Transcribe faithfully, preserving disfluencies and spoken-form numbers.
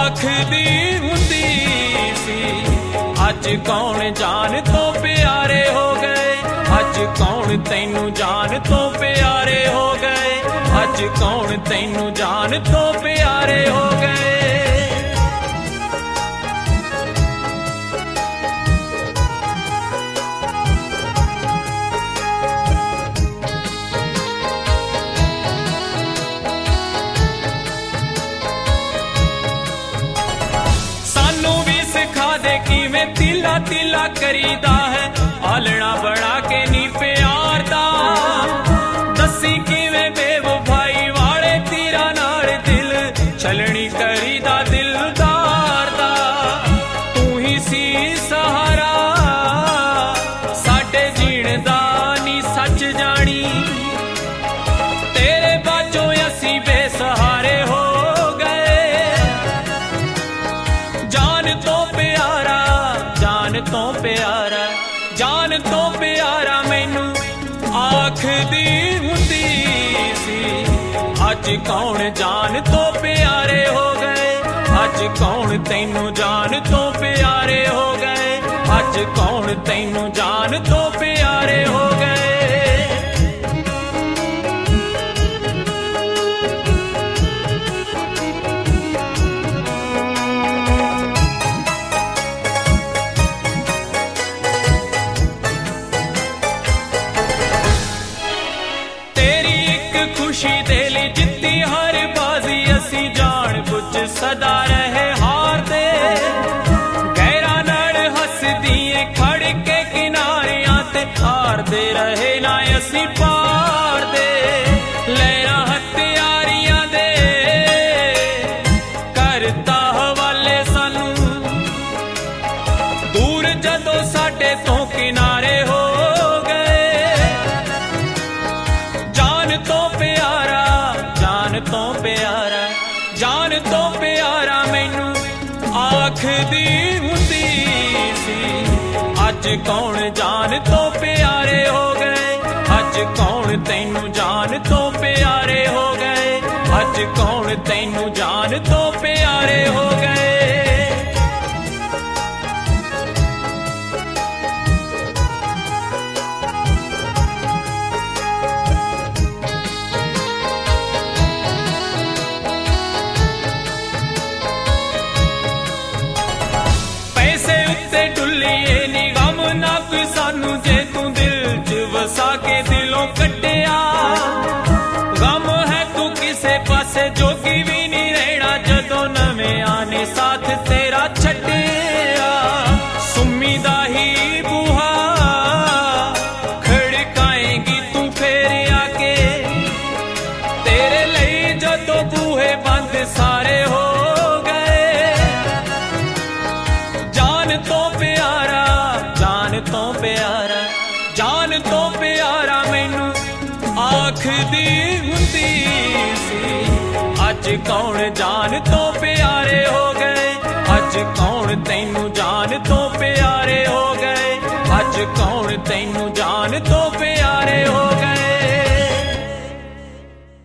आखदी हुंदी सी अज कौन जान तो प्यारे हो गए, अज कौन तैनू जान तो प्यारे हो गए, अज कौन तैनू जान तो प्यारे हो गए। किवें तिला तिला करीदा है आलना बना के नी प्यार दा, दसी किवें बेवफाई वाले तीरा नाल दिल छलनी करीदा दिलदार दा। तू ही सी सहारा साडे जीण दा नी सच जानी, तेरे बाजों असी बेसहारे हो गए। जान तो प्यारा जान तो प्यारा जान तो प्यारा मैनू आखदी हुंदी सी अज कौन जान तो प्यारे हो गए, अज कौन तैनू जान तो प्यारे हो गए, अज कौन तैनू जान तो प्यारे हो गए। खुशी दिल जित्ती हर बाजी असी जान बुझ सदा रहे हार दे, गहरा नड़ हस दिए खड़ के किनारियां ते हार दे रहे ना असी पार दे। लैना हत्यारियां दे करता हवाले सानू, दूर जदों साडे तो किनारे हो तो प्यारा जान तो प्यारा मैनू आखदी हुंदी सी अज कौन जान तो प्यारे हो गए, अज कौन तैनू जान तो प्यारे हो गए, अज कौन तैनू जान तो प्यारे हो गए। सानू जे तू दिल च वसा के दिलों कटिया, गम है तू किसे पासे जोगी भी नहीं रहना जदों नवें आने साथ तेरा छड्डिया। सुम्मी दा ही बूहा खड़काएगी तू फेर आके, तेरे लिए जदों बूहे बंद सारे हो गए। जान तो प्यारा जान तो प्यारा जान तो प्यारा मैनू आखदी हुंदी सी अज कौन जान तो प्यारे हो गए, अज कौन तैनू जान तो प्यारे हो गए, अज कौन तैनू